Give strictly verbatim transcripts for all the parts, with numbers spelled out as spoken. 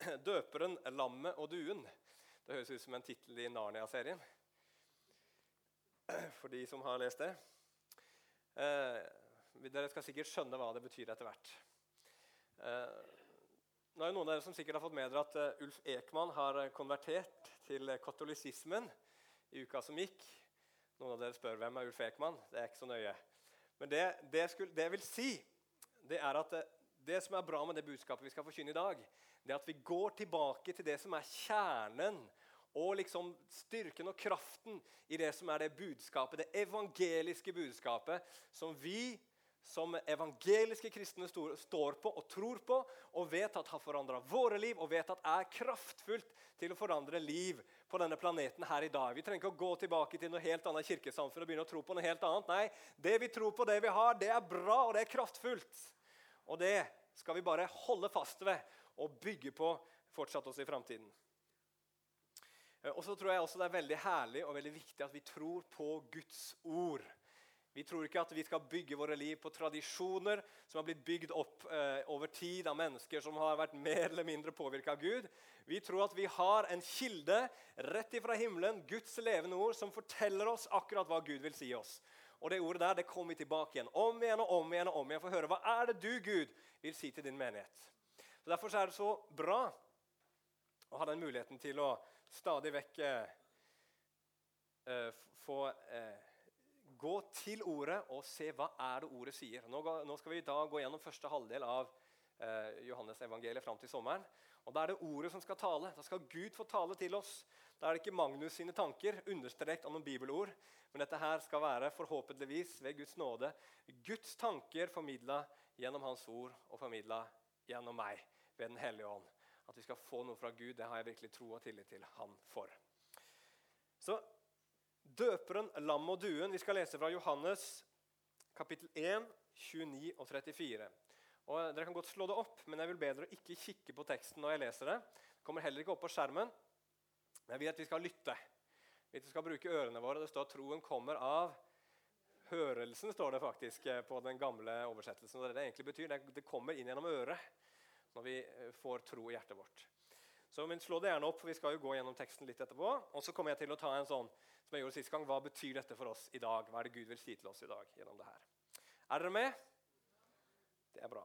Døperen, lammet og duen. Det høres ut som en titel i Narnia-serien. For de som har lest det. Eh, dere skal sikkert skjønne hva det betyr etter hvert. Eh, nå er det noen av dere som sikkert har fått med dere at uh, Ulf Ekman har konvertert til katolisismen i uka som gikk. Noen av dere spør hvem er Ulf Ekman. Det er ikke så nøye. Men det, det, skulle, det jeg vil si, det er at uh, det som er bra med det budskapet vi skal forkynne i dag, det er at vi går tilbake til det som er kjernen og liksom styrken og kraften i det som er det budskapet, det evangeliske budskapet som vi som evangeliske kristne står på og tror på og vet at har forandret våre liv og vet at er kraftfullt til å forandre liv på denne planeten her i dag. Vi trenger ikke å gå tilbake til noe helt annet kirkesamfunn og begynne å tro på noe helt annet. Nei, det vi tror på, det vi har, det er bra og det er kraftfullt. Og det skal vi bare holde fast ved og bygge på fortsatt også i fremtiden. Og så tror jeg også det er veldig herlig og veldig viktig at vi tror på Guds ord. Vi tror ikke at vi skal bygge våre liv på tradisjoner som har blitt bygd opp eh, over tid av mennesker som har vært mer eller mindre påvirket av Gud. Vi tror at vi har en kilde rett ifra himmelen, Guds levende ord, som forteller oss akkurat hva Gud vil si oss. Og det ordet der, det kommer vi tilbake igjen, om igjen og om igjen og om igjen, for å høre hva er det du, Gud, vil si til din menighet. Så derfor så er det så bra å ha den muligheten til å stadig vekk eh, få eh, gå til ordet og se hva er det ordet sier. Nå, nå skal vi da gå gjennom første halvdel av eh, Johannes evangeliet fram til sommeren. Og da er det ordet som skal tale. Da skal Gud få tale til oss. Da er det ikke Magnus sine tanker, understrekt av noen bibelord. Men dette her skal være forhåpentligvis ved Guds nåde Guds tanker formidlet gjennom hans ord og formidlet gjennom meg ved den hellige ånd. At vi skal få noe fra Gud, det har jeg virkelig tro og tillit til han for. Så døperen, lam og duen, vi skal lese fra Johannes kapittel én, tjueni og trettifire. Og dere kan godt slå det opp, men jeg vil be dere ikke kikke på teksten når jeg leser det. Det kommer heller ikke opp på skjermen. Men jeg vil at vi skal lytte. Vi skal bruke ørene våre. Det står at troen kommer av hørelsen, står det faktisk på den gamle oversettelsen. Og det det egentlig betyr, det kommer inn gjennom øret når vi får tro i hjertet vårt. Så men slå det gjerne opp, for vi skal jo gå gjennom teksten litt etterpå. Og så kommer jeg til å ta en sånn, som jeg gjorde siste gang, hva betyr dette for oss i dag? Hva er det Gud vil si til oss i dag gjennom det her? Er dere med? Det er bra.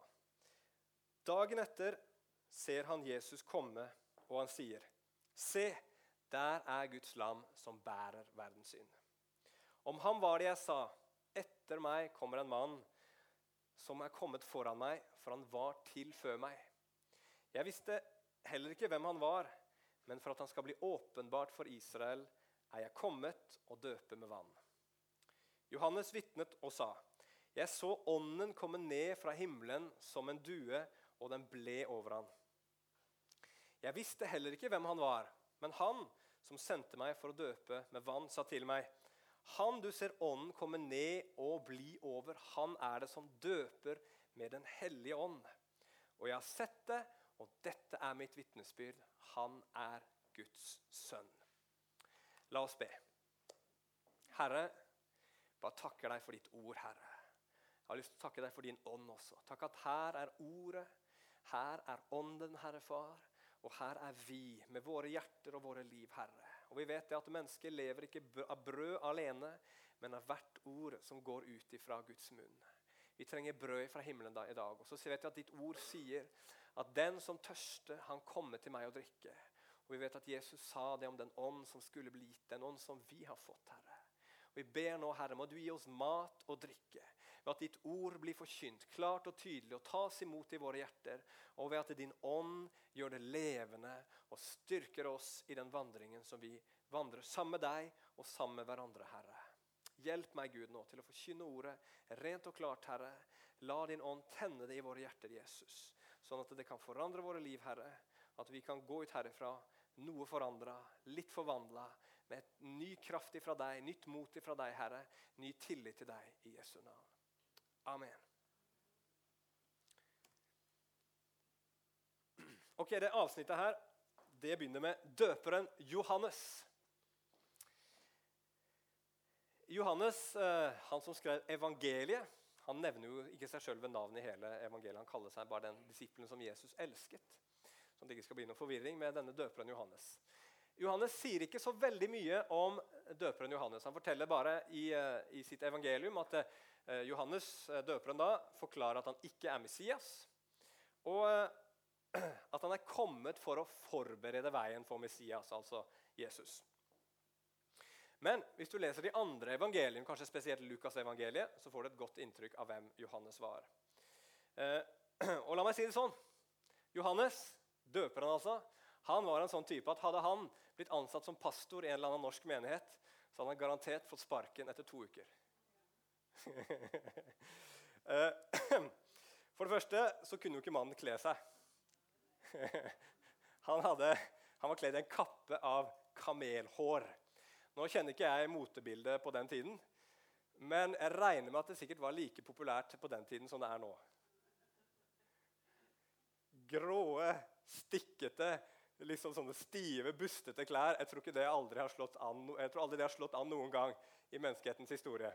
Dagen etter ser han Jesus komme, og han sier, se, der er Guds lam som bærer verdens synd. Om han var det jeg sa, etter meg kommer en mann som er kommet foran meg, for han var til før meg. Jeg visste heller ikke hvem han var, men for at han skal bli åpenbart for Israel, er jeg kommet og døpe med vann. Johannes vitnet og sa, jeg så ånden komme ned fra himmelen som en due, og den ble over han. Jeg visste heller ikke hvem han var, men han som sendte meg for å døpe med vann, sa til meg, han du ser ånden komme ned og bli over, han er det som døper med den hellige ånd. Og jeg har sett det, og dette er mitt vitnesbyrd. Han er Guds sønn. La oss be. Herre, bare takker deg for ditt ord, Herre. Jeg har lyst til å takke deg for din ånd også. Takk at her er ordet, her er ånden, Herre far, og her er vi med våre hjerter og våre liv, Herre. Og vi vet det at mennesker lever ikke av brød alene, men av hvert ord som går ut ifra Guds munn. Vi trenger brød fra himmelen da, i dag. Og så vet vi at ditt ord sier at den som tørster, han kommer til meg å drikke. Og vi vet at Jesus sa det om den ånd som skulle bli gitt, den ånd som vi har fått, Herre. Og vi ber nå, Herre, må du gi oss mat og drikke, ved at ditt ord blir forkynt klart og tydelig og tas imot i våre hjerter, og ved at din ånd gjør det levende og styrker oss i den vandringen som vi vandrer sammen med deg og sammen med hverandre, Herre. Hjelp meg, Gud, nå til å forkynne ordet rent og klart, Herre. La din ånd tenne det i våre hjerter, Jesus, sånn at det kan forandre våre liv, Herre, at vi kan gå ut herifra noe forandret, litt forvandlet, med et ny kraft ifra deg, nytt mot ifra deg, Herre, ny tillit til deg i Jesu navn. Amen. Ok, det avsnittet her, det begynner med døperen Johannes. Johannes, han som skrev evangeliet, han nevner jo ikke seg selv ved navn i hele evangeliet, han kaller seg bare den disippelen som Jesus elsket. sånn at det ikke skal bli noen forvirring med denne døperen Johannes. Johannes sier ikke så veldig mye om døperen Johannes. Han forteller bare i, i sitt evangelium at eh, Johannes, døperen da, forklarer at han ikke er Messias, og eh, at han er kommet for å forberede veien for Messias, altså Jesus. Men hvis du leser de andre evangeliene, kanskje spesielt Lukas evangeliet, så får du et godt inntrykk av hvem Johannes var. Eh, og la meg si det sånn. Johannes, døperen altså, han var en sånn type at hadde han blitt ansatt som pastor i en eller annen norsk menighet, så hadde han garantert fått sparken etter to uker. For det første så kunne jo ikke mannen kle seg. Han, hadde, han var kledd i en kappe av kamelhår. Nå kjenner ikke jeg motebildet på den tiden, men jeg regner med at det sikkert var like populært på den tiden som det er nå. Gråe, stikkete, liksom sånne stive, bustete klær. Jeg tror ikke det aldri har slått an, jeg tror aldri det har slått an noen gang i menneskehetens historie.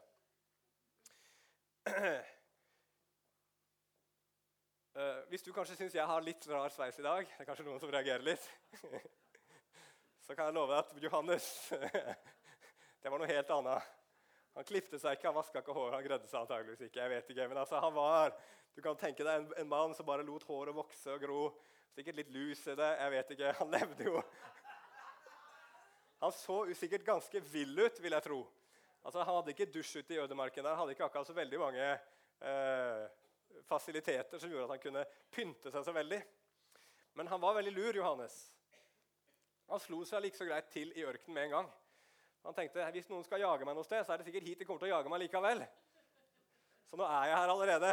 Uh, hvis du kanskje synes jeg har litt rar sveis i dag, det er kanskje noen som reagerer litt, så kan jeg love at Johannes, det var noe helt annet. Han klippte seg ikke, han vasket ikke hår, han grødde seg antageligvis ikke, jeg vet ikke. Men altså, han var, du kan tenke deg en, en mann som bare lot håret vokse og gro, sikkert litt lus i det, jeg vet ikke, han levde jo. Han så sikkert ganske vill ut, vil jeg tro. Altså, han hadde ikke dusj ute i ødemarken der, han hadde ikke akkurat så veldig mange eh, fasiliteter som gjorde at han kunne pynte seg så veldig. Men han var veldig lur, Johannes. Han slo seg like så greit til i ørkenen med en gang. Han tenkte, hvis noen skal jage meg noe sted, så er det sikkert hit de kommer til å jage meg likevel. Så nå er jeg her allerede.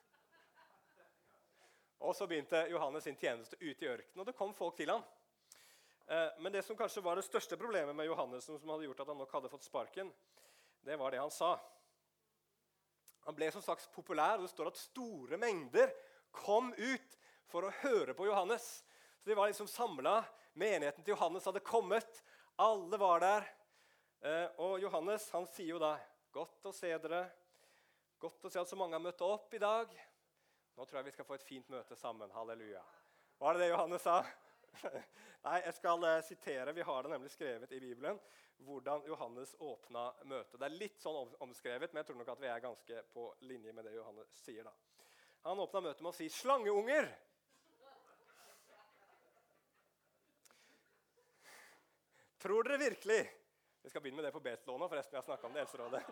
Og så begynte Johannes sin tjeneste ute i ørkenen, og det kom folk til han. Men det som kanskje var det største problemet med Johannes, som hadde gjort at han nok hadde fått sparken, det var det han sa. Han ble som sagt populær, og det står at store mengder kom ut for å høre på Johannes. Så de var liksom samlet, menigheten til Johannes hadde kommet, alle var der. Og Johannes, han sier jo da, godt å se dere, godt å se at så mange har møtt opp i dag. Nå tror jeg vi skal få et fint møte sammen, halleluja. Var det det Johannes sa? Nei, jeg skal uh, sitere, vi har det nemlig skrevet i Bibelen, hvordan Johannes åpnet møtet. Det er litt sånn omskrevet, men jeg tror nok at vi er ganske på linje med det Johannes sier da. Han åpnet møtet med å si, slangeunger! Tror dere virkelig? Vi skal begynne med det på Betlån nå, forresten vi har snakket om det Elserådet.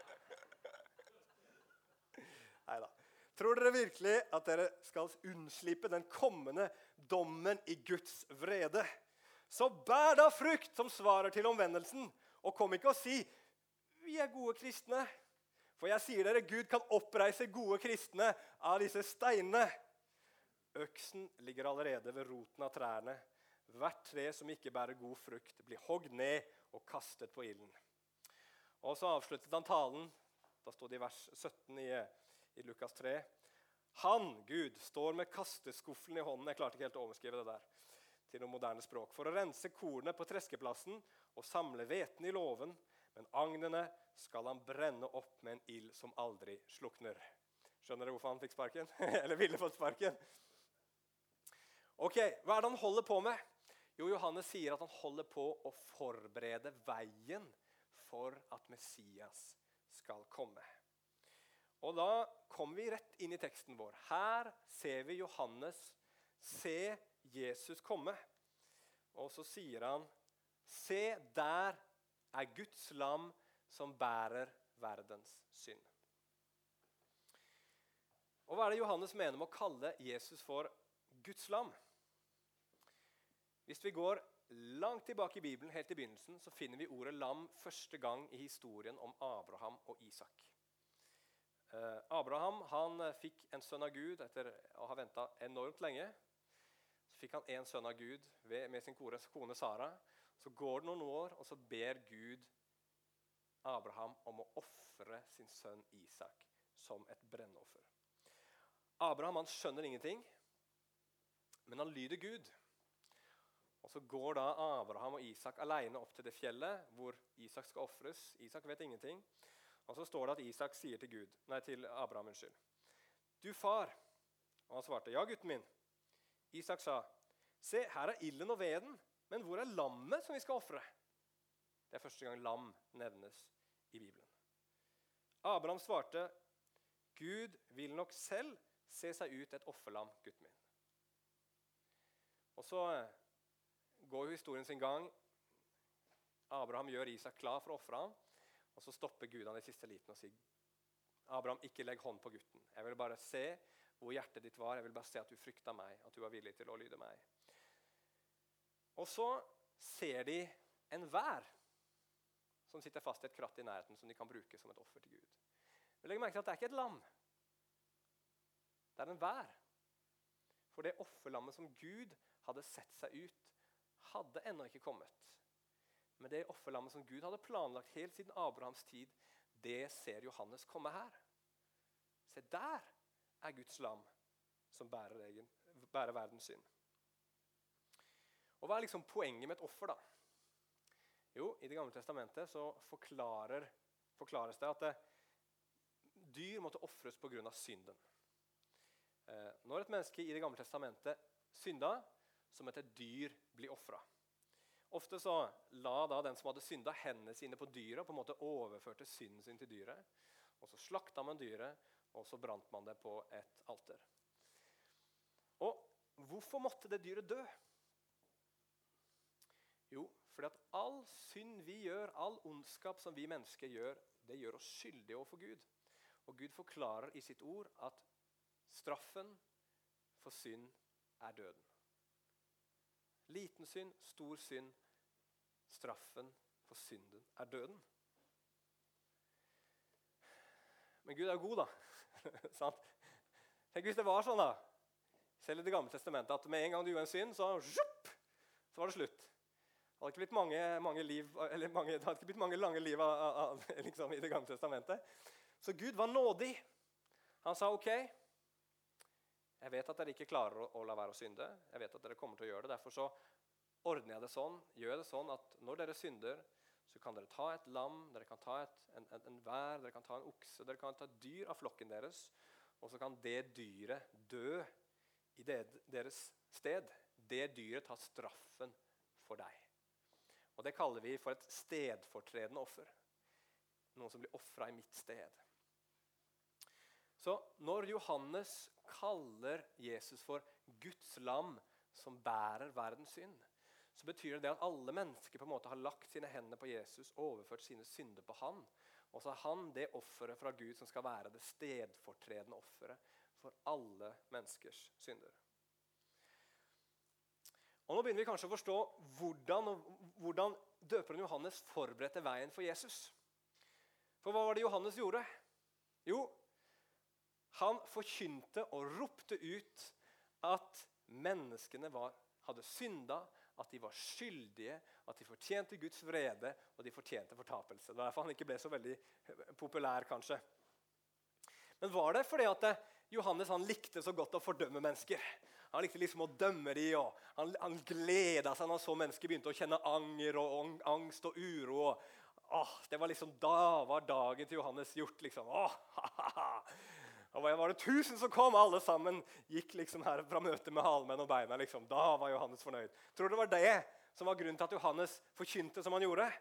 Neida. Tror dere virkelig at dere skal unnslippe den kommende dommen i Guds vrede? Så bær da frukt som svarer til omvendelsen, og kom ikke og si, vi er gode kristne. For jeg sier dere, Gud kan oppreise gode kristne av disse steinene. Øksen ligger allerede ved roten av trærne. Hvert tre som ikke bærer god frukt blir hogd ned og kastet på ilden. Og så avsluttet han talen, da stod det i vers sytten i, i Lukas tre. Han, Gud, står med kasteskuffelen i hånden, jeg klarte ikke helt å overskrive det der, til noe moderne språk, for å rense kornet på treskeplassen og samle hveten i låven, men agnene skal han brenne opp med en ild som aldri slukner. Skjønner dere hvorfor han fikk sparken? Eller ville fått sparken? Ok, hva er det han holder på med? Jo, Johannes sier at han holder på å forberede veien for at Messias skal komme. Og da kommer vi rett inn i teksten vår. Her ser vi Johannes se Jesus komme. Og så sier han, se der er Guds lam som bærer verdens synd. Og hva er det Johannes mener med å kalle Jesus for Guds lam? Hvis vi går langt tilbake i Bibelen, helt i begynnelsen, så finner vi ordet lam første gang i historien om Abraham og Isak. Uh, Abraham han fikk en sønn av Gud etter å ha ventet enormt lenge. Så fikk han en sønn av Gud ved, med sin kone, kone Sara. Så går det noen år, og så ber Gud Abraham om å offre sin sønn Isak som et brennoffer. Abraham han skjønner ingenting, men han lyder Gud. Og så går da Abraham og Isak alene opp til det fjellet hvor Isak skal offres. Isak vet ingenting. Og så står det at Isak sier til Gud, nei, til Abraham, unnskyld. Du far, og han svarte, ja gutten min. Isak sa, Se, her er ilden og veden, men hvor er lammet som vi skal offre? Det er første gang lam nevnes i Bibelen. Abraham svarte, Gud vil nok selv se seg ut et offerlam, gutten min. Og så går jo historien sin gang. Abraham gjør Isak klar for å offre ham, og så stopper Gud han i siste liten og sier, Abraham, ikke legg hånd på gutten. Jeg vil bare se hvor hjertet ditt var. Jeg vil bare se at du frykta meg, at du var villig til å lyde meg. Og så ser de en vær som sitter fast i et kratt i nærheten som de kan bruke som et offer til Gud. Men legg merke til at det er ikke et lam. Det er en vær. For det offerlammet som Gud hadde sett seg ut, hadde ennå ikke kommet. Men det offerlammet som Gud hadde planlagt helt siden Abrahams tid, det ser Johannes komme her. Se, der er Guds lam som bærer, egen, bærer verdens synd. Og hva er liksom poenget med et offer da? Jo, i Det gamle testamentet så forklarer, forklares det at det, dyr måtte offres på grunn av synden. Eh, når et menneske i Det gamle testamentet synda, så måtte et dyr bli offret. Ofte så la da den som hadde synda hendene sine på dyret, og på en måte overførte synden sin til dyret. Og så slakta man dyret, og så brant man det på et alter. Og hvorfor måtte det dyret dø? Jo, fordi at all synd vi gjør, all ondskap som vi mennesker gjør, det gjør oss skyldige overfor Gud. Og Gud forklarer i sitt ord at straffen for synd er døden. Liten synd, stor synd, straffen for synden er døden. Men Gud er god da. Sant? Tenk hvis det var sånn da, selv i Det gamle testamentet, at med en gang du gjorde en synd, så, zhup, så var det slutt. Det hadde ikke blitt mange, mange, liv, eller mange, det hadde ikke blitt mange lange liv av, av, liksom, i Det gamle testamentet. Så Gud var nådig. Han sa, ok, jeg vet at dere ikke klarer å, å la være å synde. Jeg vet at dere kommer til å gjøre det. Derfor så ordner jeg det sånn, gjør jeg det sånn at når dere synder, så kan dere ta et lam, dere kan ta et, en, en, en vær, dere kan ta en okse, dere kan ta et dyr av flokken deres, og så kan det dyret dø i det, deres sted. Det dyret tar straffen for deg. Og det kaller vi for et stedfortredende offer. Noen som blir offret i mitt sted. Så når Johannes kaller Jesus for Guds lam som bærer verdens synd, så betyr det at alle mennesker på en måte har lagt sine hender på Jesus, overført sine synder på han, og så er han det offeret fra Gud som skal være det stedfortredende offeret for alle menneskers synder. Og nå begynner vi kanskje å forstå hvordan, hvordan døperen Johannes forberedte veien for Jesus. For hva var det Johannes gjorde? Jo, han forkynte og ropte ut at menneskene var, hadde synda, at de var skyldige, at de fortjente Guds vrede, og de fortjente fortapelse. Det var derfor han ikke ble så veldig populær, kanskje. Men var det fordi at Johannes han likte så godt å fordømme mennesker? Han likte liksom å dømme de, og han, han gledet seg når så mennesker begynte å kjenne anger og angst og uro. Og, åh, det var liksom, da var dagen til Johannes gjort, liksom. Åh, ha, ha, ha. Og var det tusen som kom, alle sammen gikk liksom her fra møte med halmen og beina. Liksom. Da var Johannes fornøyd. Tror du det var det som var grunnen til at Johannes forkynte som han gjorde?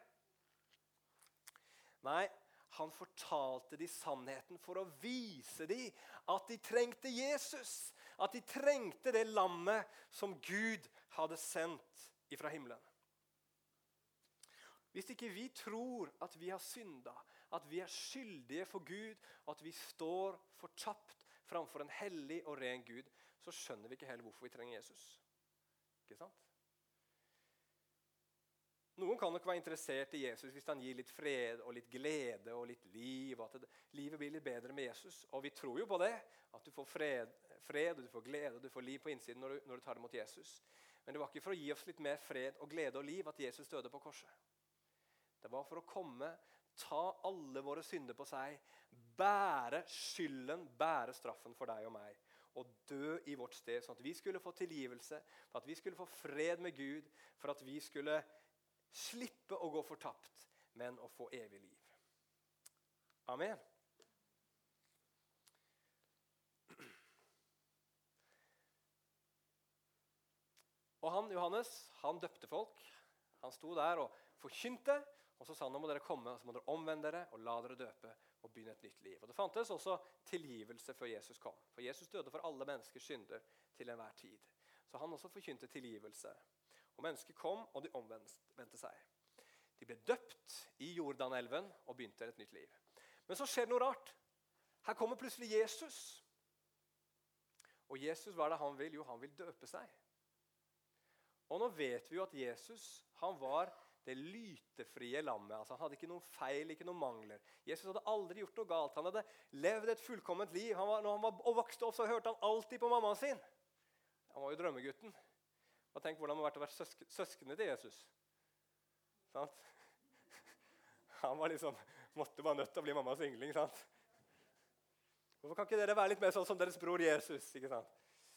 Nei, han fortalte de sannheten for å vise de at de trengte Jesus. At de trengte det lammet som Gud hadde sendt ifra himmelen. Hvis ikke vi tror at vi har synda, at vi er skyldige for Gud, at vi står fortapt framfor en hellig og ren Gud, så skjønner vi ikke heller hvorfor vi trenger Jesus. Ikke sant? Noen kan nok være interessert i Jesus hvis han gir litt fred og litt glede og litt liv, og at det, livet blir litt bedre med Jesus. Og vi tror jo på det, at du får fred, fred og du får glede og du får liv på innsiden når du, når du tar det mot Jesus. Men det var ikke for å gi oss litt mer fred og glede og liv at Jesus døde på korset. Det var for å komme, ta alle våre synder på seg, bære skylden, bære straffen for deg og meg, og dø i vårt sted, sånn at vi skulle få tilgivelse, for at vi skulle få fred med Gud, for at vi skulle slippe å gå fortapt, men å få evig liv. Amen. Og han, Johannes, han døpte folk. Han sto der og forkynte, og så sa han, nå må dere komme, og så må dere omvende dere, og la dere døpe, og begynne et nytt liv. Og det fantes også tilgivelse før Jesus kom. For Jesus døde for alle menneskers synder til enhver tid. Så han også forkynte tilgivelse. Og mennesker kom, og de omvendte seg. De ble døpt i Jordanelven, og begynte et nytt liv. Men så skjer det noe rart. Her kommer plutselig Jesus. Og Jesus, hva er det han vil? Jo, han vil døpe seg. Og nå vet vi jo at Jesus, han var det lytefrie lammet. Altså, han hadde ikke noen feil, ikke noen mangler. Jesus hadde aldri gjort noe galt. Han hadde levd et fullkomment liv. Han var, når han var og vokste opp, så hørte han alltid på mammaen sin. Han var jo drømmegutten. Og tenk hvordan det har vært å være søsk søskene til Jesus. Sant? Han var liksom, måtte være nødt til å bli mammas yngling, sant? Hvorfor kan ikke dere være litt mer sånn som deres bror Jesus, ikke sant?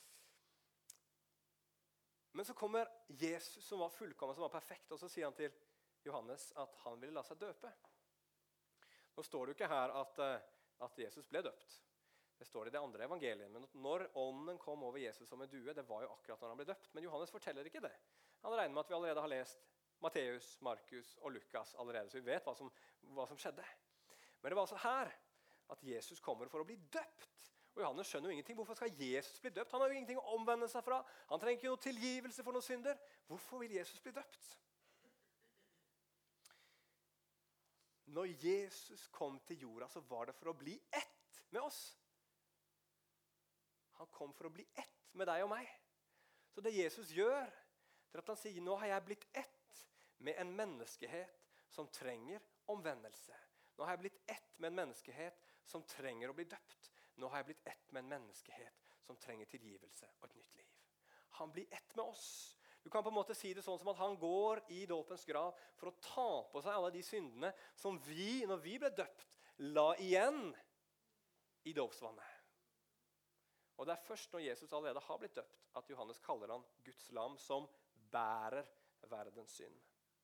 Men så kommer Jesus, som var fullkommen, som var perfekt, og så sier han til Johannes at han ville la seg døpe. Nå står det jo ikke her at, at Jesus ble døpt. Det står i det andre evangeliet. Men når ånden kom over Jesus som en due, det var jo akkurat når han ble døpt. Men Johannes forteller ikke det. Han regner med at vi allerede har lest Matteus, Markus og Lukas allerede, så vi vet hva som, hva som skjedde. Men det var altså her at Jesus kommer for å bli døpt. Og Johannes skjønner jo ingenting. Hvorfor skal Jesus bli døpt? Han har jo ingenting å omvende seg fra. Han trenger ikke noe tilgivelse for noen synder. Hvorfor vil Jesus bli døpt? Når Jesus kom til jorda, så var det for å bli ett med oss. Han kom for å bli ett med deg og meg. Så det Jesus gjør, det er at han sier, nå har jeg blitt ett med en menneskehet som trenger omvendelse. Nå har jeg blitt ett med en menneskehet som trenger å bli døpt. Nå har jeg blitt ett med en menneskehet som trenger tilgivelse og et nytt liv. Han blir ett med oss. Du kan på en måte si det sånn som at han går i dåpens grav for å ta på seg alle de syndene som vi, når vi ble døpt, la igjen i dåpsvannet. Og det er først når Jesus allerede har blitt døpt, at Johannes kaller han Guds lam som bærer verdens synd.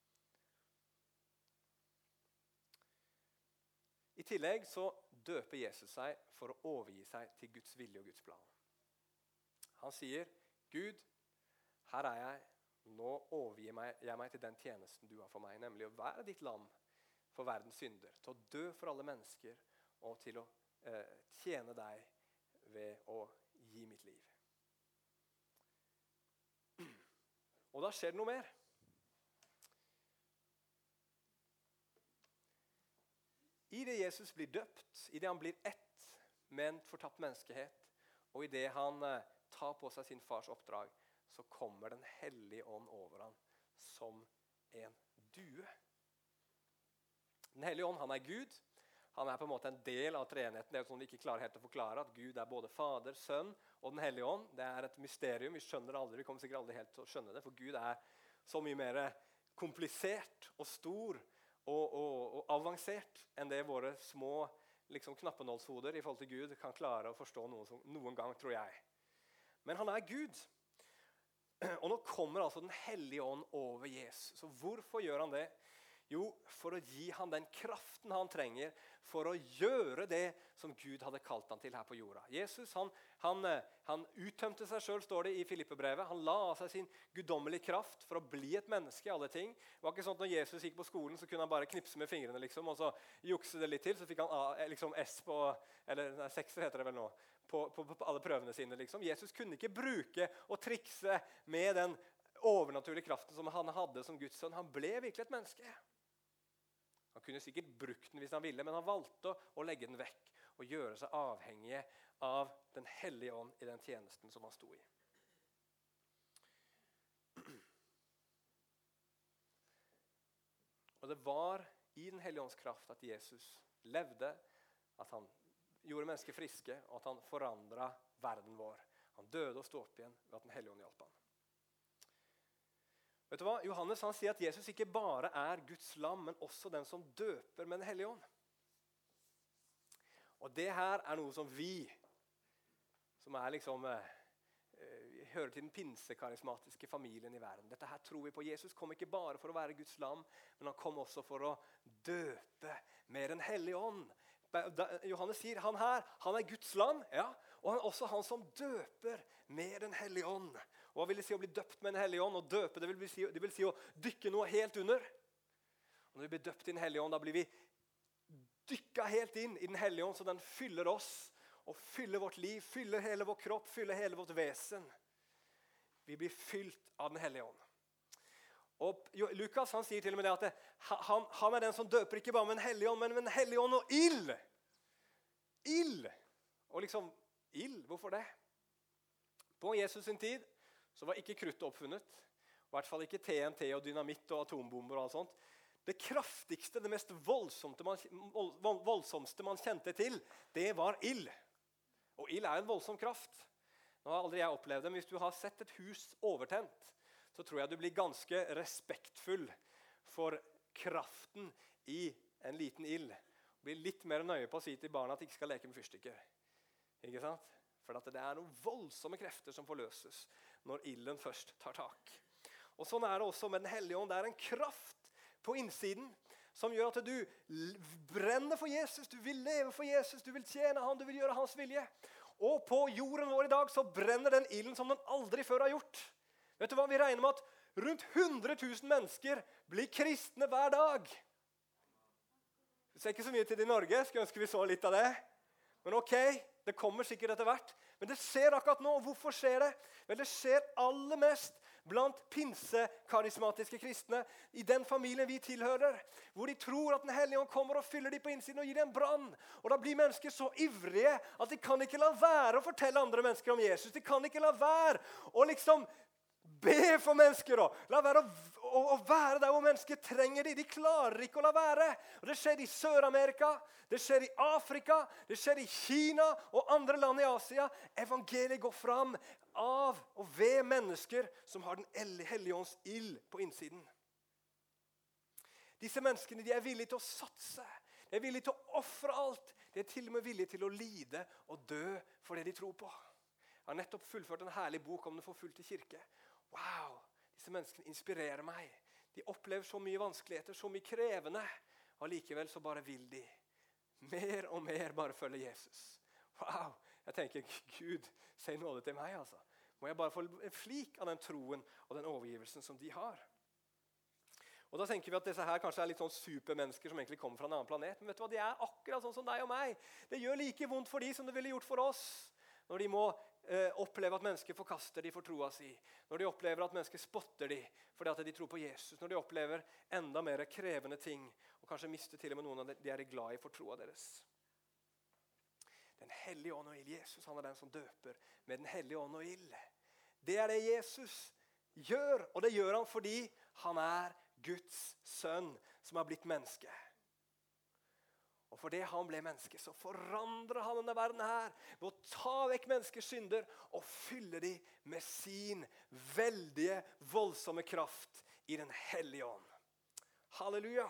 I tillegg så døper Jesus seg for å overgi seg til Guds vilje og Guds plan. Han sier, Gud, her er jeg, nå overgir jeg meg til den tjenesten du har for meg, nemlig å være ditt lam for verdens synder, til å dø for alle mennesker, og til å eh, tjene deg ved å gi mitt liv. Og da skjer det noe mer. I det Jesus blir døpt, i det han blir ett med en fortapt menneskehet, og i det han eh, tar på seg sin fars oppdrag, så kommer den hellige ånd over han som en due. Den hellige ånd, han er Gud. Han er på en måte en del av treenigheten. Det er jo sånn vi ikke klarer helt å forklare at Gud er både Fader, Sønn og den hellige ånd. Det er et mysterium. Vi skjønner det aldri. Vi kommer sikkert aldri helt til å skjønne det, for Gud er så mye mer komplisert og stor og, og, og avansert enn det våre små liksom, knappenålshoder i forhold til Gud kan klare å forstå noen, som, noen gang, tror jeg. Men han er Gud. Og nå kommer altså den hellige ånd over Jesus. Så hvorfor gjør han det? Jo, for å gi han den kraften han trenger for å gjøre det som Gud hadde kalt han til her på jorda. Jesus, han, han, han uttømte seg selv, står det i Filippebrevet. Han la av seg sin guddommelige kraft for å bli et menneske i alle ting. Det var ikke sånn at når Jesus gikk på skolen, så kunne han bare knipse med fingrene, liksom, og så jukse det litt til, så fikk han A, liksom S på, eller nei, sekser heter det vel nå, på, på, på alle prøvene sine. Liksom. Jesus kunne ikke bruke og trikse med den overnaturlige kraften som han hadde som Guds sønn. Han ble virkelig et menneske. Han kunne sikkert brukt den hvis han ville, men han valgte å legge den vekk og gjøre seg avhengig av den hellige ånd i den tjenesten som han sto i. Og det var i den hellige ånds kraft at Jesus levde, at han gjorde mennesker friske, og at han forandret verden vår. Han døde og stod opp igjen ved at den hellige ånd hjalp han. Vet du hva? Johannes han sier at Jesus ikke bare er Guds lam, men også den som døper med den hellige ånd. Og det her er noe som vi, som er liksom, eh, hører til den pinsekarismatiske familien i verden. Dette her tror vi på. Jesus kom ikke bare for å være Guds lam, men han kom også for å døpe med den hellige ånd. Johannes sier, han her, han er Guds lam, ja, og han er også han som døper med den hellige ånd. Og hva vil det si å bli døpt med en hellig ånd? Og døpe, det vil si, det vil si å dykke noe helt under. Og når vi blir døpt i den hellige ånd, da blir vi dykket helt inn i den hellige ånd, så den fyller oss, og fyller vårt liv, fyller hele vår kropp, fyller hele vårt vesen. Vi blir fylt av den hellige ånd. Og Lukas han sier til og med det at det, han, han er den som døper ikke bare med en hellig ånd, men med en hellig ånd og ild. Ild. Og liksom, ild, hvorfor det? På Jesus sin tid så var ikke kruttet oppfunnet. I hvert fall ikke T N T og dynamitt og atombomber og alt sånt. Det kraftigste, det mest voldsomste man, voldsomste man kjente til, det var ild. Og ild er en voldsom kraft. Nå har aldri jeg opplevd det, men hvis du har sett et hus overtent, så tror jeg du blir ganske respektfull for kraften i en liten ild. Blir litt mer nøye på å si til barna at de ikke skal leke med fyrstikker. Ikke sant? For at det er noen voldsomme krefter som forløses når ilden først tar tak. Og sånn er det også med den hellige ånd. Det er en kraft på innsiden som gjør at du brenner for Jesus, du vil leve for Jesus, du vil tjene han, du vil gjøre hans vilje. Og på jorden vår i dag så brenner den ilden som den aldri før har gjort. Vet du hva, vi regner med at rundt hundre tusen mennesker blir kristne hver dag. Det ser ikke så mye til det i Norge, skulle ønske vi så litt av det. Men ok, det kommer sikkert etter hvert. Men det skjer akkurat nå, og hvorfor skjer det? Vel, det skjer aller mest blant pinsekarismatiske kristne i den familien vi tilhører, hvor de tror at den hellige ånd kommer og fyller de på innsiden og gir dem en brann. Og da blir mennesker så ivrige at de kan ikke la være å fortelle andre mennesker om Jesus. De kan ikke la være å liksom be for mennesker og la være å, å, å være der hvor mennesker trenger de. De klarer ikke å la være. Og det skjer i Sør-Amerika, det skjer i Afrika, det skjer i Kina og andre land i Asia. Evangeliet går fram av og ved mennesker som har den hellige ånds ild på innsiden. Disse menneskene de er villige til å satse. De er villige til å offre alt. De er til og med villige til å lide og dø for det de tror på. Jeg har nettopp fullført en herlig bok om den forfulgte kirke. Wow, disse menneskene inspirerer meg. De opplever så mye vanskeligheter, så mye krevende. Og likevel så bare vil de mer og mer bare følge Jesus. Wow, jeg tenker, Gud, si nåde til meg altså. Må jeg bare få en flik av den troen og den overgivelsen som de har. Og da tenker vi at disse her kanskje er litt sånn supermennesker som egentlig kommer fra en annen planet. Men vet du hva, de er akkurat sånn som deg og meg. Det gjør like vondt for de som det ville gjort for oss. Når de må eh, oppleve at mennesker forkaster de for troa si. Når de opplever at mennesker spotter de fordi at de tror på Jesus. Når de opplever enda mer krevende ting. Og kanskje mister til og med noen av de de er glad i for troa deres. Den hellige ånd og ild. Jesus han er den som døper med den hellige ånd og ild. Det er det Jesus gjør. Og det gjør han fordi han er Guds sønn som har blitt menneske. Og fordi han ble menneske, så forandrer han denne verden her ved å ta vekk menneskers synder og fylle de med sin veldige, voldsomme kraft i den hellige ånd. Halleluja!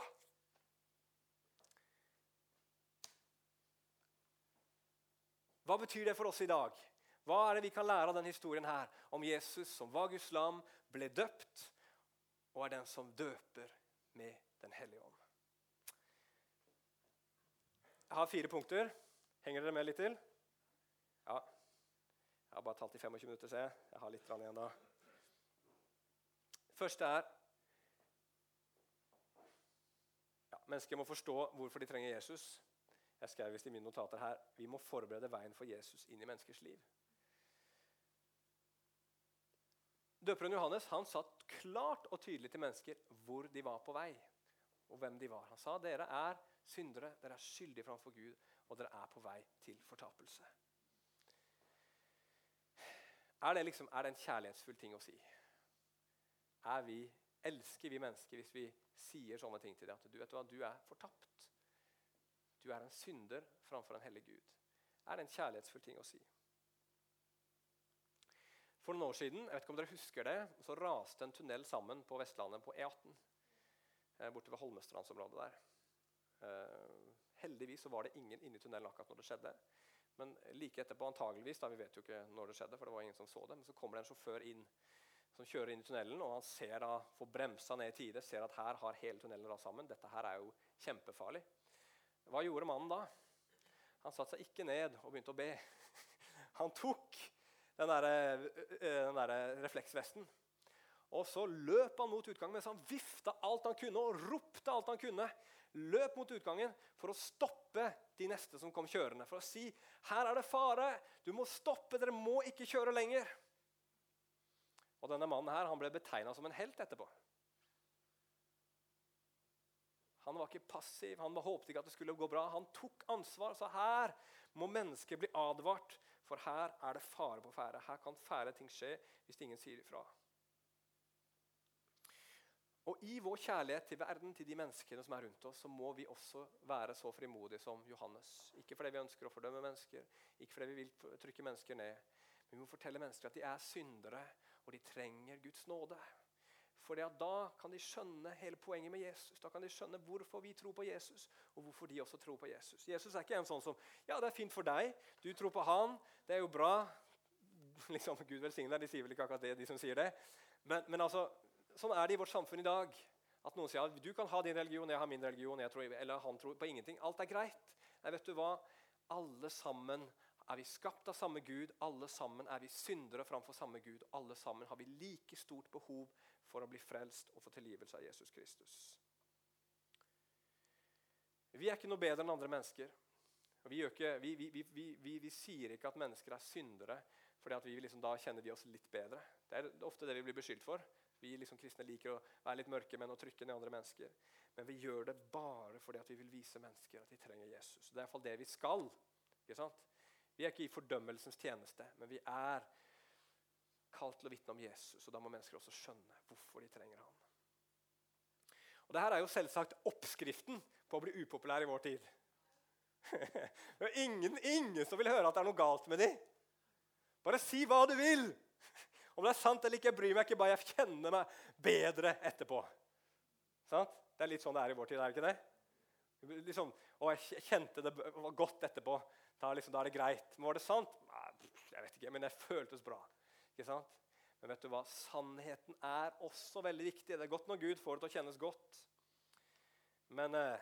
Hva betyr det for oss i dag? Hva er det vi kan lære av den historien her om Jesus som var Guds lam, ble døpt og er den som døper med den hellige ånd? Jeg har fire punkter. Henger dere med litt til? Ja. Jeg har bare talt i tjuefem minutter, ser jeg. Jeg har litt igjen da. Første er ja, mennesker må forstå hvorfor de trenger Jesus. Jeg skrev visst i mine notater her. Vi må forberede veien for Jesus inn i menneskers liv. Døperen Johannes, han satt klart og tydelig til mennesker hvor de var på vei, og hvem de var. Han sa, dere er syndere, dere er skyldige framfor Gud, og dere er på vei til fortapelse. Er det, liksom, er det en kjærlighetsfull ting å si? Er vi, elsker vi mennesker hvis vi sier sånne ting til deg? At du vet hva, du er fortapt. Du er en synder framfor en hellig Gud. Er det en kjærlighetsfull ting å si? For noen år siden, jeg vet ikke om dere husker det, så raste en tunnel sammen på Vestlandet på E atten. Borte ved Holmestrandsområdet der. Uh, heldigvis så var det ingen inne i tunnelen akkurat når det skjedde. Men like etterpå antageligvis, da vi vet jo ikke når det skjedde, for det var ingen som så det, men så kommer det en sjåfør inn, som kjører inn i tunnelen, og han ser da, får bremsa ned i tide, ser at her har hele tunnelen rast sammen. Dette her er jo kjempefarlig. Hva gjorde mannen da? Han satte seg ikke ned og begynte å be. Han tok den der, den der refleksvesten. Og så løp han mot utgangen mens han vifta alt han kunne og ropte alt han kunne. Løp mot utgangen for å stoppe de neste som kom kjørende. For å si, her er det fare, du må stoppe, dere må ikke kjøre lenger. Og denne mannen her, han ble betegnet som en helt etterpå. Han var ikke passiv, han håpte ikke at det skulle gå bra. Han tok ansvar, så her må mennesker bli advart, for her er det fare på fære. Her kan fære ting skje hvis ingen sier ifra. Og i vår kjærlighet til verden, til de menneskene som er rundt oss, så må vi også være så frimodige som Johannes. Ikke fordi vi ønsker å fordømme mennesker, ikke fordi vi vil trykke mennesker ned, men vi må fortelle mennesker at de er syndere, og de trenger Guds nåde. For da kan de skjønne hele poenget med Jesus. Da kan de skjønne hvorfor vi tror på Jesus, og hvorfor de også tror på Jesus. Jesus er ikke en sånn som, ja, det er fint for deg, du tror på han, det er jo bra. Liksom, Gud velsigne deg, de sier vel ikke akkurat det, de som sier det. Men, men altså, sånn er det i vårt samfunn i dag. At noen sier, du kan ha din religion, jeg har min religion, jeg tror, eller han tror på ingenting. Alt er greit. Nei, vet du hva? Alle sammen er vi skapt av samme Gud, alle sammen er vi syndere framfor samme Gud, alle sammen har vi like stort behov for å bli frelst og få tilgivelse av Jesus Kristus. Vi er ikke noe bedre enn andre mennesker. Vi, ikke, vi, vi, vi, vi, vi, vi sier ikke at mennesker er syndere, fordi at vi liksom da kjenner de oss litt bedre. Det er ofte det vi blir beskyldt for. Vi liksom kristne liker å være litt mørke menn og trykke ned andre mennesker. Men vi gjør det bare fordi at vi vil vise mennesker at de trenger Jesus. Det er i hvert fall det vi skal. Ikke sant? Vi er ikke i fordømmelsens tjeneste, men vi er kalt til å vitne om Jesus, og da må mennesker også skjønne hvorfor de trenger han. Og dette er jo selvsagt oppskriften på å bli upopulær i vår tid. Det er ingen, ingen som vil høre at det er noe galt med dem. Bare si hva du vil. Om det er sant eller ikke, jeg bryr meg ikke, bare jeg kjenner meg bedre etterpå. Sant? Det er litt sånn det er i vår tid, er det ikke det? Liksom, og jeg kjente det var godt etterpå. Da, liksom, da er det greit. Men var det sant? Jeg vet ikke, men det føltes bra. Ikke sant? Men vet du hva? Sannheten er også veldig viktig. Det er godt når Gud får det til å kjennes godt. Men eh,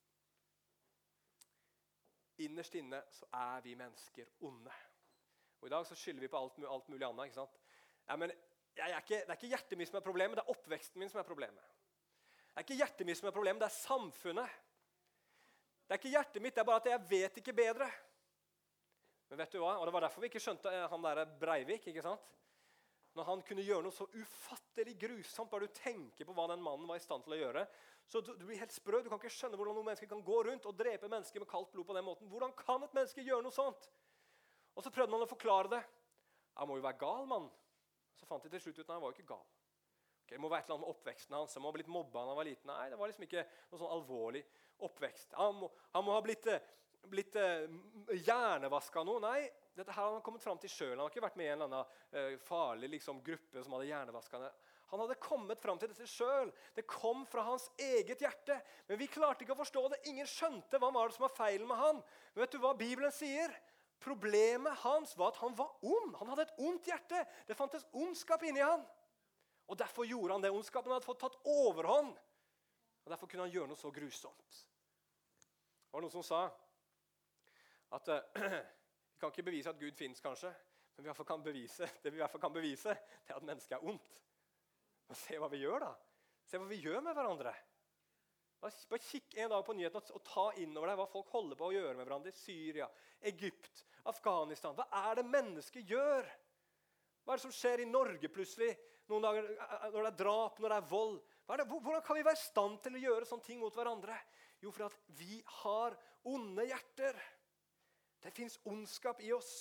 innerst inne så er vi mennesker onde. Og i dag så skylder vi på alt, alt mulig annet. Ikke sant? Ja, men jeg er ikke, det er ikke hjertet mitt som er problemet, det er oppveksten min som er problemet. Det er ikke hjertet mitt som er problemet, det er samfunnet. Det er ikke hjertet mitt, det er bare at jeg vet ikke bedre. Men vet du hva? Og det var derfor vi ikke skjønte han der Breivik, ikke sant? Når han kunne gjøre noe så ufattelig grusomt, bare du tenker på hva den mannen var i stand til å gjøre, så du, du blir helt sprø, du kan ikke skjønne hvordan noen mennesker kan gå rundt og drepe mennesker med kaldt blod på den måten. Hvordan kan et menneske gjøre noe sånt? Og så prøvde han å forklare det. Han må jo være gal, mann. Så fant de til slutt ut, nei, han var jo ikke gal. Okay, det må være et eller annet med oppveksten hans, han må ha blitt mobbet da han var liten. Nei, det var liksom ikke noe sånn alvorlig oppvekst. Han må, han må ha blitt... blitt uh, hjernevasket noe. Nei, dette her har han kommet frem til selv. Han har ikke vært med i en eller annen uh, farlig liksom, gruppe som hadde hjernevasket. Han hadde kommet frem til dette selv. Det kom fra hans eget hjerte. Men vi klarte ikke å forstå det. Ingen skjønte hva var det som var feilen med han. Men vet du hva Bibelen sier? Problemet hans var at han var ond. Han hadde et ondt hjerte. Det fantes ondskap inni han. Og derfor gjorde han det. Ondskapen hadde fått tatt overhånd. Og derfor kunne han gjøre noe så grusomt. Det var noen som sa at uh, vi kan ikke bevise at Gud finnes kanskje, men vi i hvert fall kan bevise, det vi i hvert fall kan bevise, det er at mennesket er ondt. Og se hva vi gjør da. Se hva vi gjør med hverandre. Bare kikk en dag på nyheten og ta inn over deg hva folk holder på å gjøre med hverandre i Syria, Egypt, Afghanistan. Hva er det mennesket gjør? Hva er det som skjer i Norge plutselig? Noen dager når det er drap, når det er vold. Hva er det? Hvordan kan vi være i stand til å gjøre sånne ting mot hverandre? Jo, fordi at vi har onde hjerter. Det finnes ondskap i oss.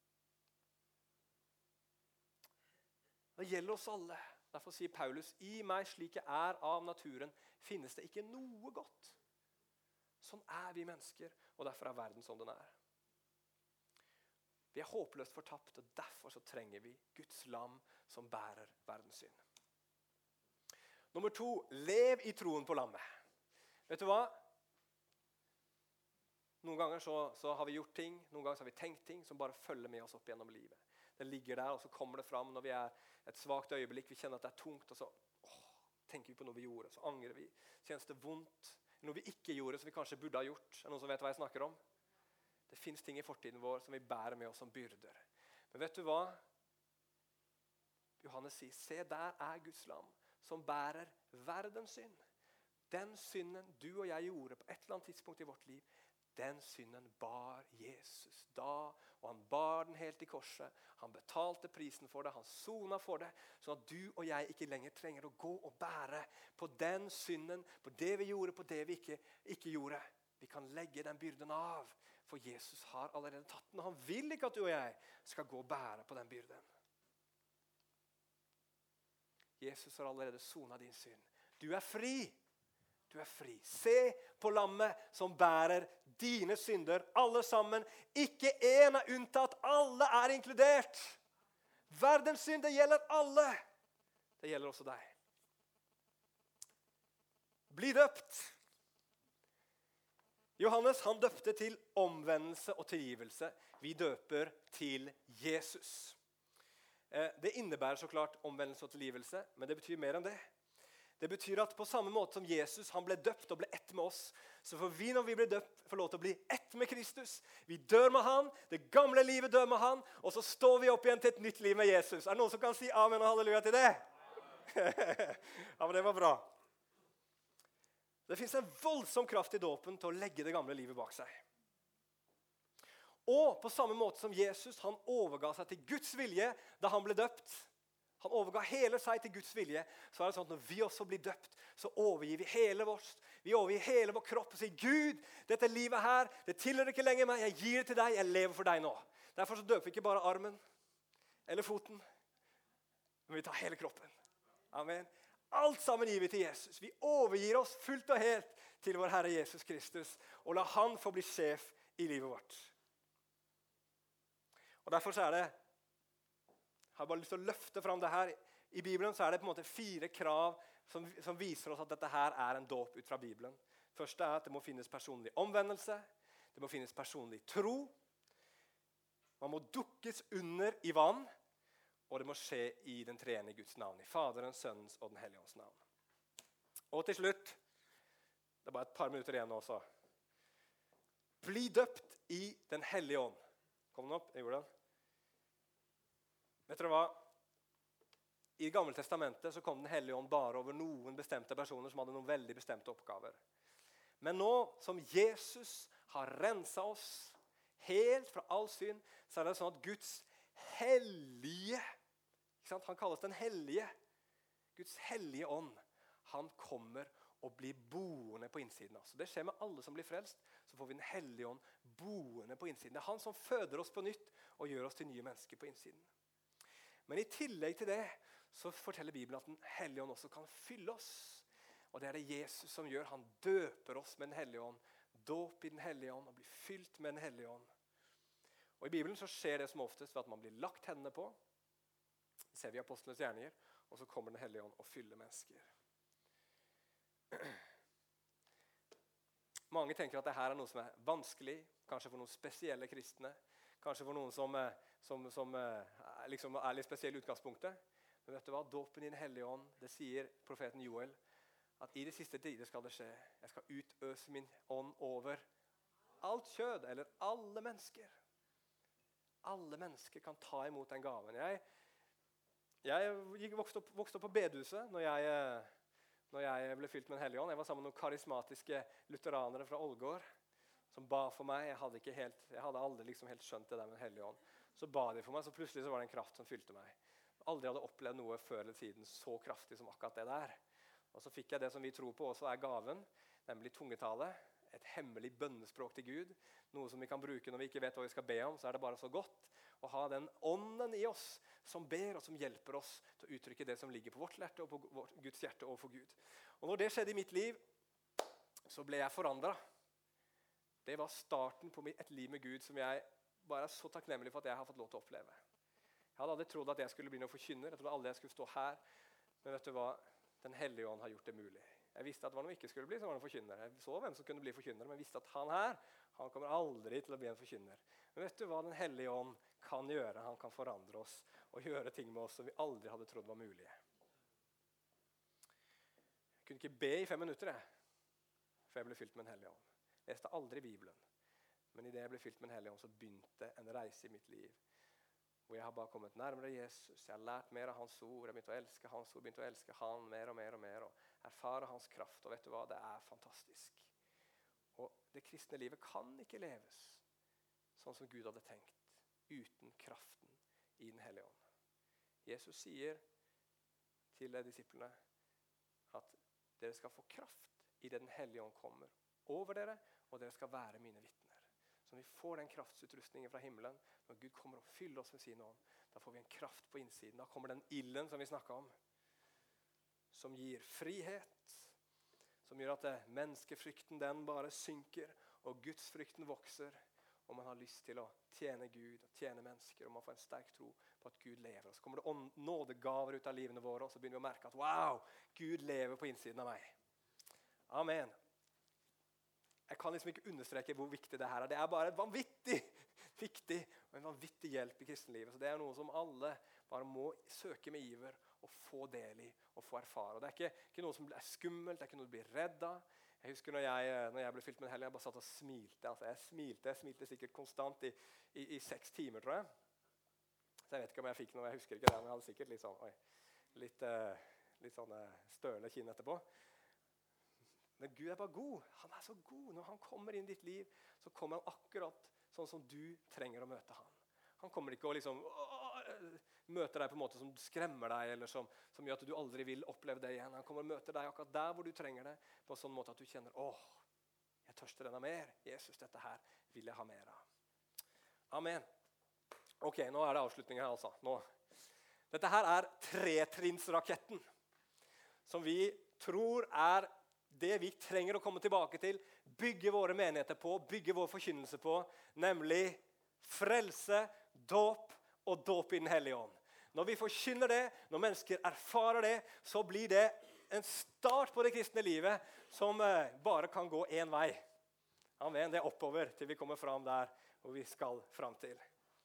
Det gjelder oss alle. Derfor sier Paulus, i meg slik jeg er av naturen, finnes det ikke noe godt. Sånn er vi mennesker, og derfor er verden som den er. Vi er håpløst fortapt, og derfor så trenger vi Guds lam som bærer verdens synd. Nummer to, lev i troen på lammet. Vet du hva? Noen ganger så, så har vi gjort ting, noen ganger så har vi tenkt ting som bare følger med oss opp gjennom livet. Det ligger der, og så kommer det fram når vi er et svagt øyeblikk, vi kjenner at det er tungt, og så åh, tenker vi på noe vi gjorde, så angrer vi. Kjennes det vondt? Noe vi ikke gjorde som vi kanskje burde ha gjort. Er det noen som vet hva jeg snakker om? Det finnes ting i fortiden vår som vi bærer med oss som byrder. Men vet du hva? Johannes sier, se der er Guds lam, som bærer verdens synd. Den synden du og jeg gjorde på et eller annet tidspunkt i vårt liv, den synden bar Jesus da, og han bar den helt i korset. Han betalte prisen for det, han sonet for det, så at du og jeg ikke lenger trenger å gå og bære på den synden, på det vi gjorde, på det vi ikke, ikke gjorde. Vi kan legge den byrden av, for Jesus har allerede tatt den. Han vil ikke at du og jeg skal gå og bære på den byrden. Jesus har allerede sonet din synd. Du er fri. Du er fri. Se på lammet som bærer dine synder, alle sammen. Ikke en er unntatt, alle er inkludert. Verdens synd, det gjelder alle. Det gjelder også deg. Bli døpt. Johannes, han døpte til omvendelse og tilgivelse. Vi døper til Jesus. Det innebærer så klart omvendelse og tilgivelse, men det betyr mer enn det. Det betyr at på samme måte som Jesus han ble døpt og ble ett med oss, så får vi når vi blir døpt få lov til å bli ett med Kristus. Vi dør med han, det gamle livet dør med han, og så står vi opp igjen til et nytt liv med Jesus. Er det noen som kan si amen og halleluja til det? Ja, men det var bra. Det finnes en voldsom kraft i dåpen til å legge det gamle livet bak seg. Og på samme måte som Jesus, han overga seg til Guds vilje da han ble døpt. Han overga hele seg til Guds vilje. Så er det sånn at når vi også blir døpt, så overgir vi hele vårt. Vi overgir hele vår kropp og sier, Gud, dette livet her, det tilhører ikke lenger meg. Jeg gir det til deg, jeg lever for deg nå. Derfor så døper vi ikke bare armen eller foten, men vi tar hele kroppen. Amen. Alt sammen gir vi til Jesus. Vi overgir oss fullt og helt til vår Herre Jesus Kristus, og la han få bli sjef i livet vårt. Og derfor så er det, jeg har bare lyst til å løfte fram det her. I Bibelen så er det på en måte fire krav som, som viser oss at dette her er en dåp ut fra Bibelen. Første er at det må finnes personlig omvendelse. Det må finnes personlig tro. Man må dukkes under i vann. Og det må skje i den treenige Guds navn. I Faderens, Sønnens og den Hellige Ånds navn. Og til slutt, det er bare et par minutter igjen også. Bli døpt i den Hellige Ånd. Kom den opp? Jeg gjorde den. Vet dere hva? I Gamle Testamentet så kom den Hellige Ånd bare over noen bestemte personer som hadde noen veldig bestemte oppgaver. Men nå som Jesus har renset oss helt fra all synd, så er det sånn at Guds hellige, ikke sant? Han kalles den hellige, Guds hellige ånd, han kommer og blir boende på innsiden. Altså, det skjer med alle som blir frelst, så får vi den hellige ånd boende på innsiden. Det er han som føder oss på nytt og gjør oss til nye mennesker på innsiden. Men i tillegg til det, så forteller Bibelen at den hellige ånd også kan fylle oss. Og det er det Jesus som gjør. Han døper oss med den hellige ånd. Dåp i den hellige ånd og blir fylt med den hellige ånd. Og i Bibelen så skjer det som oftest ved at man blir lagt hendene på. Det ser vi i apostlenes gjerninger. Og så kommer den hellige ånd og fyller mennesker. Mange tenker at dette er noe som er vanskelig. Kanskje for noen spesielle kristne. Kanskje for noen som, som, som liksom er litt spesielle utgangspunktet. Men vet du hva? Dåpen i den hellige ånd, det sier profeten Joel, at i det siste tider skal det skje. Jeg skal utøse min ånd over alt kjød, eller alle mennesker. Alle mennesker kan ta imot den gaven. Jeg, jeg vokste, opp, vokste opp på bedehuset når jeg, når jeg ble fylt med den hellige ånd. Jeg var sammen med noen karismatiske lutheranere fra Ålgård, som ba for meg. Jeg hadde, ikke helt, jeg hadde aldri liksom helt skjønt det der med den hellige ånd. Så ba de for meg, så plutselig så var det en kraft som fylte meg. Aldri hadde opplevd noe før eller siden så kraftig som akkurat det der. Og så fikk jeg det som vi tror på også er gaven, nemlig tungetale. Et hemmelig bønnespråk til Gud. Noe som vi kan bruke når vi ikke vet hva vi skal be om, så er det bare så godt å ha den ånden i oss som ber og som hjelper oss til å uttrykke det som ligger på vårt hjerte og på vårt, Guds hjerte overfor Gud. Og når det skjedde i mitt liv, så ble jeg forandret. Det var starten på et liv med Gud som jeg bare er så takknemlig for at jeg har fått lov til å oppleve. Jeg hadde aldri trodd at jeg skulle bli noen forkynner. Jeg trodde aldri jeg skulle stå her. Men vet du hva? Den hellige ånd har gjort det mulig. Jeg visste at det var noe ikke skulle bli, så var det en forkynner. Jeg så hvem som kunne bli forkynner, men visste at han her, han kommer aldri til å bli en forkynner. Men vet du hva den hellige ånd kan gjøre? Han kan forandre oss og gjøre ting med oss som vi aldri hadde trodd var mulige. Jeg kunne ikke be i fem minutter, jeg, før jeg ble fylt med den hellige ånd. Jeg leste aldri Bibelen. Men i det jeg ble fylt med den hellige ånd, så begynte en reise i mitt liv. hvor jeg har bare kommet nærmere Jesus. Jeg har lært mer av hans ord. Jeg har begynt å elske hans ord, begynt å elske han mer og mer og mer. Og erfare hans kraft. Og vet du hva? Det er fantastisk. Og det kristne livet kan ikke leves sånn som Gud hadde tenkt, uten kraften i den hellige ånd. Jesus sier til disiplene at dere skal få kraft i det den hellige ånd kommer over dere, og dere skal være mine vittner. Så når vi får den kraftsutrustningen fra himmelen, når Gud kommer og fyller oss med sin ånd, da får vi en kraft på innsiden. Da kommer den ilden som vi snakket om, som gir frihet, som gjør at det, menneskefrykten den bare synker, og gudsfrykten vokser, og man har lyst til å tjene Gud og tjene mennesker, og man får en sterk tro på at Gud lever. Og så kommer det nådegaver ut av livene våre, og så begynner vi å merke at wow, Gud lever på innsiden av meg. Amen. Jeg kan liksom ikke understreke hvor viktig det her er. Det er bare et vanvittig viktig og en vanvittig hjelp i kristenlivet. Så det er noe som alle bare må søke med iver og få del i og få erfare. Og det er ikke, ikke noe som er skummelt, det er ikke noe du blir redd av. Jeg husker når jeg, når jeg ble fylt med den hellige, jeg bare satt og smilte. Altså, jeg smilte, jeg smilte sikkert konstant i, i, i seks timer, tror jeg. Så jeg vet ikke om jeg fikk noe, jeg husker ikke det, men jeg hadde sikkert litt sånn, oi, litt, uh, litt sånn uh, størende kinn etterpå. Men Gud er bare god. Han er så god. Når han kommer inn i ditt liv, så kommer han akkurat sånn som du trenger å møte han. Han kommer ikke å liksom, åh, møte deg på en måte som skremmer deg, eller som, som gjør at du aldri vil oppleve det igjen. Han kommer å møte deg akkurat der hvor du trenger det, på en sånn måte at du kjenner, åh, jeg tørster enda mer. Jesus, dette her vil jeg ha mer av. Amen. Ok, nå er det avslutningen her altså. Nå. Dette her er tretrinnsraketten, som vi tror er det vi trenger å komme tilbake til, bygge våre menigheter på, bygge vår forkynnelse på, nemlig frelse, dåp og dåp i den hellige ånd. Når vi forkynner det, når mennesker erfarer det, så blir det en start på det kristne livet som bare kan gå en vei. Amen, det er oppover til vi kommer fram der hvor vi skal fram til.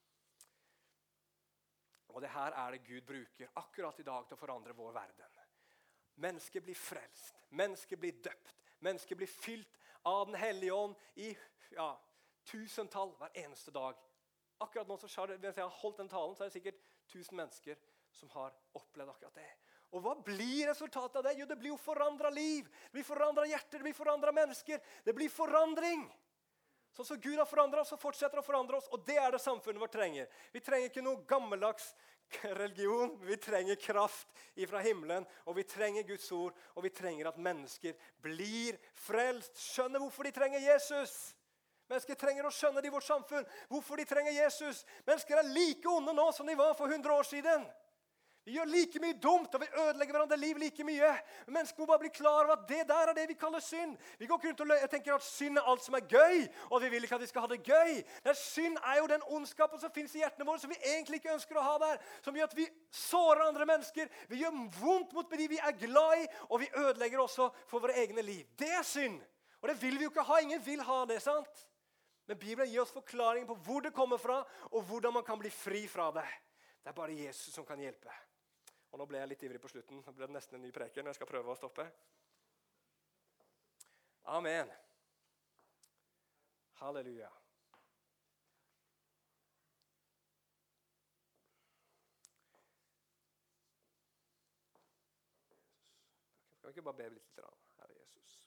Og det her er det Gud bruker akkurat i dag til å forandre vår verden. Mennesker blir frelst, mennesker blir døpt, mennesker blir fylt av den hellige ånd i ja, tusentall hver eneste dag. Akkurat nå så skjer det, mens jeg har holdt den talen, så er det sikkert tusen mennesker som har opplevd akkurat det. Og hva blir resultatet av det? Jo, det blir jo forandret liv, det blir forandret hjerter, det blir forandret mennesker, det blir forandring. Sånn som Gud har forandret oss og fortsetter å forandre oss, og det er det samfunnet vårt trenger. Vi trenger ikke noe gammeldags religion, vi trenger kraft ifra himmelen, og vi trenger Guds ord, og vi trenger at mennesker blir frelst. Skjønner hvorfor de trenger Jesus. Mennesker trenger å skjønne det i vårt samfunn, hvorfor de trenger Jesus. Mennesker er like onde nå som de var for hundre år siden. Vi gjør like mye dumt, og vi ødelegger hverandre liv like mye. Mennesker må bare bli klar over at det der er det vi kaller synd. Vi går ikke rundt og tenker at synd er alt som er gøy, og vi vil ikke at vi skal ha det gøy. Men synd er jo den ondskapen som finnes i hjertene våre, som vi egentlig ikke ønsker å ha der, som gjør at vi sårer andre mennesker, vi gjør vondt mot de vi er glad i, og vi ødelegger også for våre egne liv. Det er synd, og det vil vi jo ikke ha. Ingen vil ha det, sant? Men Bibelen gir oss forklaringen på hvor det kommer fra, og hvordan man kan bli fri fra det. Det er bare Jesus som kan hjelpe. Og nå ble jeg litt ivrig på slutten. Nå ble det nesten en ny preken. Jeg skal prøve å stoppe. Amen. Halleluja. Kan vi ikke bare be litt, Herre Jesus?